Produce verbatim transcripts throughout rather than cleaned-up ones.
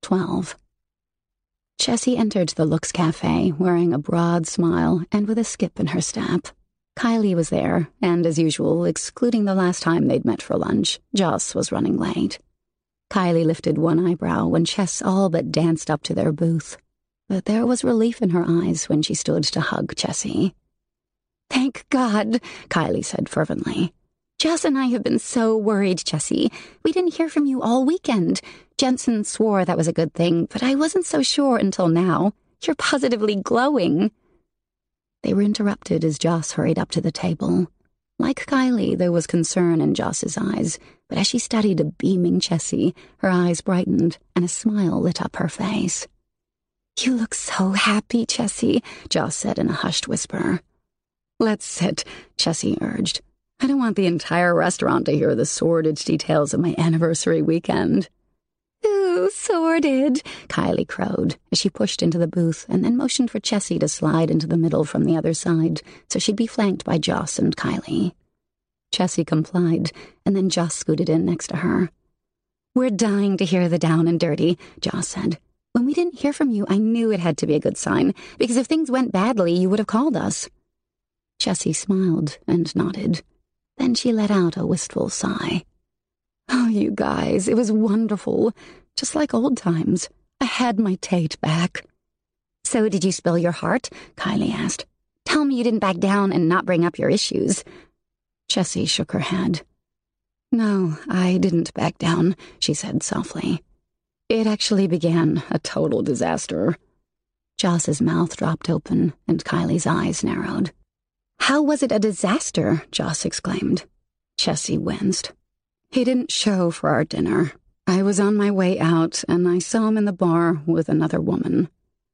twelve. Jessie entered the Lux Cafe wearing a broad smile and with a skip in her step. Kylie was there, and as usual, excluding the last time they'd met for lunch, Joss was running late. Kylie lifted one eyebrow when Chess all but danced up to their booth, but there was relief in her eyes when she stood to hug Jessie. "Thank God," Kylie said fervently. "Jess and I have been so worried, Jessie. We didn't hear from you all weekend. Jensen swore that was a good thing, but I wasn't so sure until now. You're positively glowing." They were interrupted as Joss hurried up to the table. Like Kylie, there was concern in Joss's eyes, but as she studied a beaming Jessie, her eyes brightened and a smile lit up her face. "You look so happy, Jessie," Joss said in a hushed whisper. "Let's sit," Jessie urged. "I don't want the entire restaurant to hear the sordid details of my anniversary weekend." "Ooh, sordid," Kylie crowed as she pushed into the booth and then motioned for Jessie to slide into the middle from the other side so she'd be flanked by Joss and Kylie. Jessie complied, and then Joss scooted in next to her. "We're dying to hear the down and dirty," Joss said. "When we didn't hear from you, I knew it had to be a good sign, because if things went badly, you would have called us." Jessie smiled and nodded. Then she let out a wistful sigh. "Oh, you guys, it was wonderful. Just like old times. I had my Tate back." "So did you spill your heart?" Kylie asked. "Tell me you didn't back down and not bring up your issues." Jessie shook her head. "No, I didn't back down," she said softly. "It actually began a total disaster." Joss's mouth dropped open and Kylie's eyes narrowed. "How was it a disaster?" Joss exclaimed. Jessie winced. "He didn't show for our dinner. I was on my way out, and I saw him in the bar with another woman."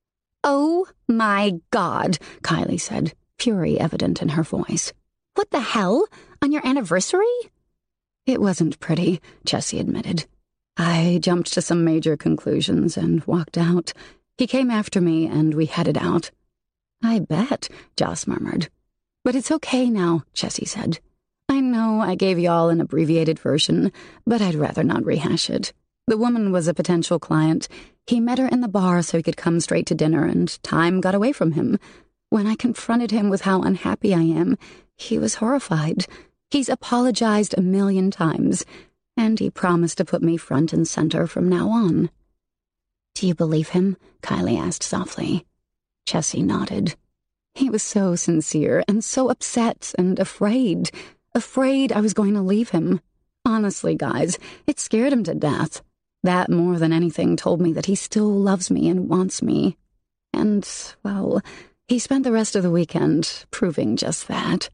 "Oh, my God," Kylie said, fury evident in her voice. "What the hell? On your anniversary?" "It wasn't pretty," Jessie admitted. "I jumped to some major conclusions and walked out. He came after me, and we headed out." "I bet," Joss murmured. "But it's okay now," Jessie said. "I know I gave y'all an abbreviated version, but I'd rather not rehash it. The woman was a potential client. He met her in the bar so he could come straight to dinner, and time got away from him. When I confronted him with how unhappy I am, he was horrified. He's apologized a million times, and he promised to put me front and center from now on." "Do you believe him?" Kylie asked softly. Jessie nodded. "He was so sincere and so upset and afraid. Afraid I was going to leave him. Honestly, guys, it scared him to death. That, more than anything, told me that he still loves me and wants me. And, well, he spent the rest of the weekend proving just that."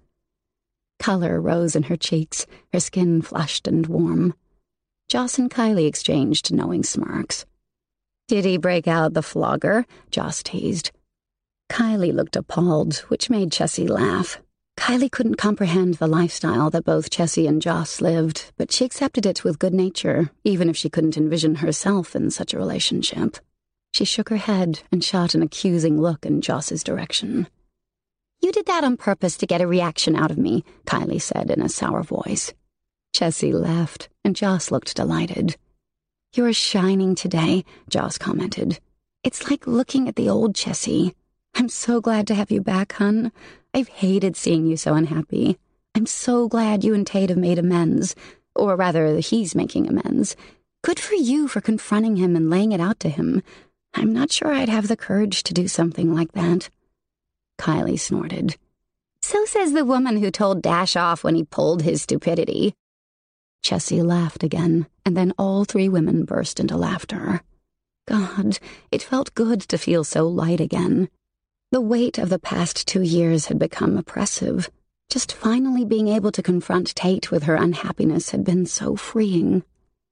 Color rose in her cheeks, her skin flushed and warm. Joss and Kylie exchanged knowing smirks. "Did he break out the flogger?" Joss teased. Kylie looked appalled, which made Jessie laugh. Kylie couldn't comprehend the lifestyle that both Jessie and Joss lived, but she accepted it with good nature, even if she couldn't envision herself in such a relationship. She shook her head and shot an accusing look in Joss's direction. "You did that on purpose to get a reaction out of me," Kylie said in a sour voice. Jessie laughed, and Joss looked delighted. "You're shining today," Joss commented. "It's like looking at the old Jessie. I'm so glad to have you back, hun. I've hated seeing you so unhappy. I'm so glad you and Tate have made amends. Or rather, he's making amends. Good for you for confronting him and laying it out to him. I'm not sure I'd have the courage to do something like that." Kylie snorted. "So says the woman who told Dash off when he pulled his stupidity." Jessie laughed again, and then all three women burst into laughter. God, it felt good to feel so light again. The weight of the past two years had become oppressive. Just finally being able to confront Tate with her unhappiness had been so freeing.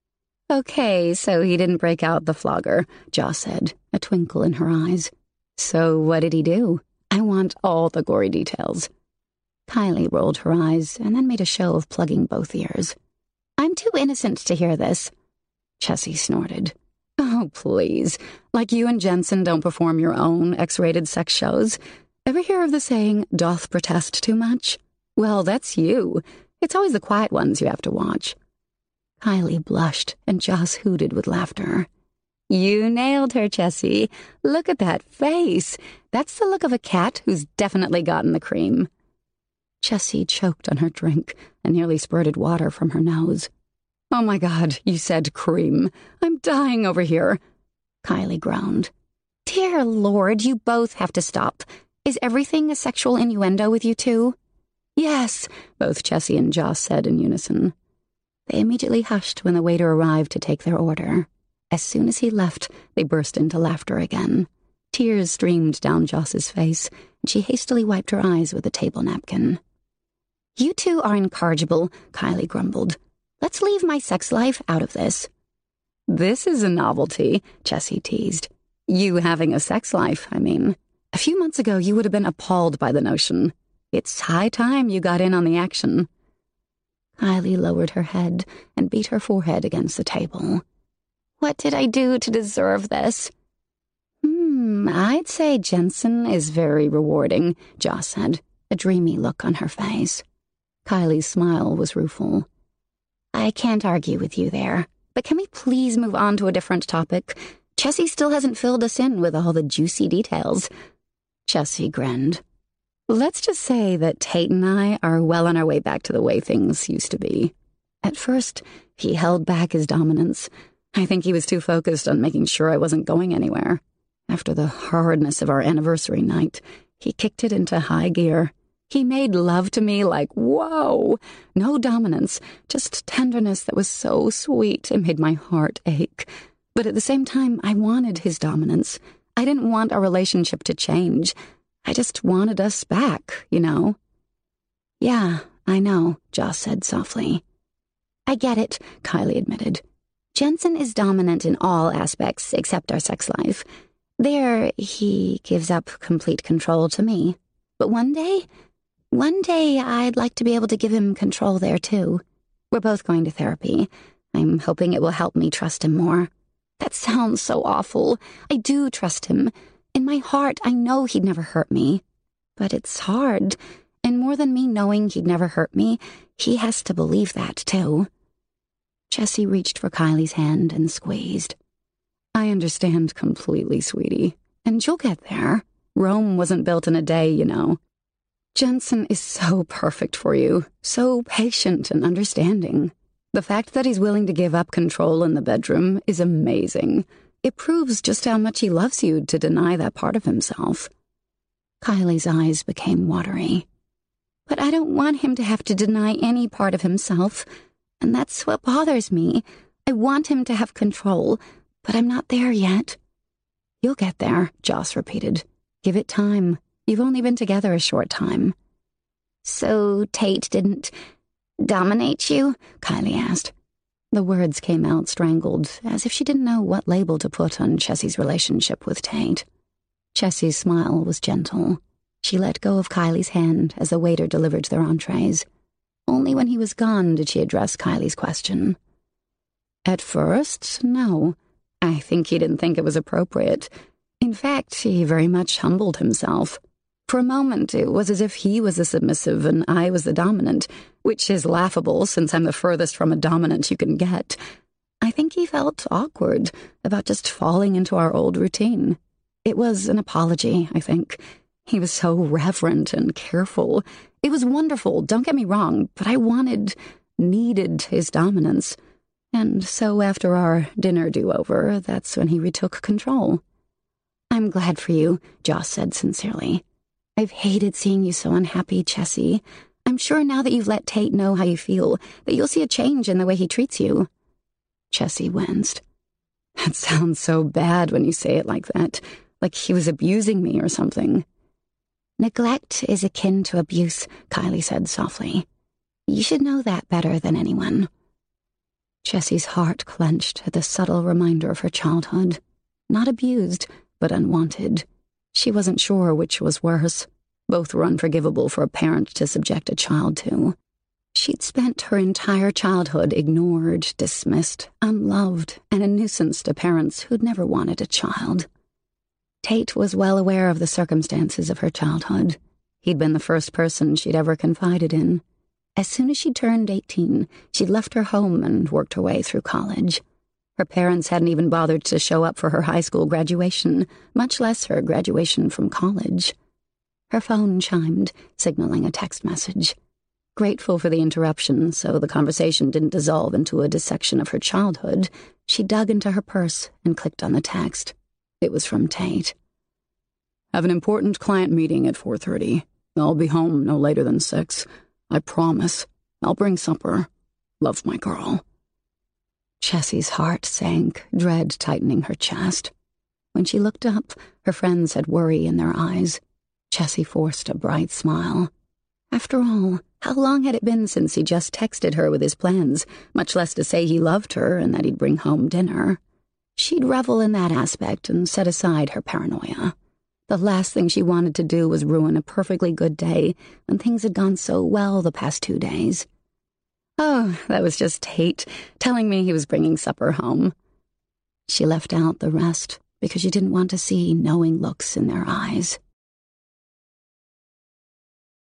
"Okay, so he didn't break out the flogger," Joss said, a twinkle in her eyes. "So what did he do? I want all the gory details." Kylie rolled her eyes and then made a show of plugging both ears. "I'm too innocent to hear this." Jessie snorted. "Oh, please. Like you and Jensen don't perform your own X-rated sex shows. Ever hear of the saying, doth protest too much? Well, that's you. It's always the quiet ones you have to watch." Kylie blushed, and Joss hooted with laughter. You nailed her, Chessie. Look at that face. That's the look of a cat who's definitely gotten the cream. Chessie choked on her drink and nearly spurted water from her nose. Oh my God, you said cream. I'm dying over here. Kylie groaned. Dear Lord, you both have to stop. Is everything a sexual innuendo with you two? Yes, both Chessie and Joss said in unison. They immediately hushed when the waiter arrived to take their order. As soon as he left, they burst into laughter again. Tears streamed down Joss's face, and she hastily wiped her eyes with a table napkin. You two are incorrigible, Kylie grumbled. Let's leave my sex life out of this. This is a novelty, Chessie teased. You having a sex life, I mean. A few months ago, you would have been appalled by the notion. It's high time you got in on the action. Kylie lowered her head and beat her forehead against the table. What did I do to deserve this? Hmm, I'd say Jensen is very rewarding, Joss said, a dreamy look on her face. Kylie's smile was rueful. I can't argue with you there, but can we please move on to a different topic? Chessie still hasn't filled us in with all the juicy details. Chessie grinned. Let's just say that Tate and I are well on our way back to the way things used to be. At first, he held back his dominance. I think he was too focused on making sure I wasn't going anywhere. After the hardness of our anniversary night, he kicked it into high gear. He made love to me like, whoa! No dominance, just tenderness that was so sweet it made my heart ache. But at the same time, I wanted his dominance. I didn't want our relationship to change. I just wanted us back, you know? Yeah, I know, Joss said softly. I get it, Kylie admitted. Jensen is dominant in all aspects except our sex life. There, he gives up complete control to me. But one day, one day I'd like to be able to give him control there too. We're both going to therapy. I'm hoping it will help me trust him more. That sounds so awful. I do trust him. In my heart, I know he'd never hurt me. But it's hard. And more than me knowing he'd never hurt me, he has to believe that too. Chessie reached for Kylie's hand and squeezed. I understand completely, sweetie. And you'll get there. Rome wasn't built in a day, you know. Jensen is so perfect for you, so patient and understanding. The fact that he's willing to give up control in the bedroom is amazing. It proves just how much he loves you to deny that part of himself. Kylie's eyes became watery. But I don't want him to have to deny any part of himself. And that's what bothers me. I want him to have control, but I'm not there yet. You'll get there, Joss repeated. Give it time. You've only been together a short time. So Tate didn't dominate you? Kylie asked. The words came out strangled, as if she didn't know what label to put on Chessie's relationship with Tate. Chessie's smile was gentle. She let go of Kylie's hand as the waiter delivered their entrees. Only when he was gone did she address Kylie's question. At first, no. I think he didn't think it was appropriate. In fact, he very much humbled himself. For a moment, it was as if he was the submissive and I was the dominant, which is laughable since I'm the furthest from a dominant you can get. I think he felt awkward about just falling into our old routine. It was an apology, I think. He was so reverent and careful. It was wonderful, don't get me wrong, but I wanted, needed his dominance. And so after our dinner do-over, that's when he retook control. I'm glad for you, Joss said sincerely. I've hated seeing you so unhappy, Chessie. I'm sure now that you've let Tate know how you feel, that you'll see a change in the way he treats you. Chessie winced. That sounds so bad when you say it like that, like he was abusing me or something. Neglect is akin to abuse, Kylie said softly. You should know that better than anyone. Chessie's heart clenched at the subtle reminder of her childhood. Not abused, but unwanted. She wasn't sure which was worse. Both were unforgivable for a parent to subject a child to. She'd spent her entire childhood ignored, dismissed, unloved, and a nuisance to parents who'd never wanted a child. Tate was well aware of the circumstances of her childhood. He'd been the first person she'd ever confided in. As soon as she turned eighteen, she'd left her home and worked her way through college. Her parents hadn't even bothered to show up for her high school graduation, much less her graduation from college. Her phone chimed, signaling a text message. Grateful for the interruption, so the conversation didn't dissolve into a dissection of her childhood, she dug into her purse and clicked on the text. It was from Tate. Have an important client meeting at four thirty. I'll be home no later than six. I promise. I'll bring supper. Love, my girl. Chessie's heart sank, dread tightening her chest. When she looked up, her friends had worry in their eyes. Chessie forced a bright smile. After all, how long had it been since he just texted her with his plans, much less to say he loved her and that he'd bring home dinner? She'd revel in that aspect and set aside her paranoia. The last thing she wanted to do was ruin a perfectly good day when things had gone so well the past two days. Oh, that was just Tate, telling me he was bringing supper home. She left out the rest because she didn't want to see knowing looks in their eyes.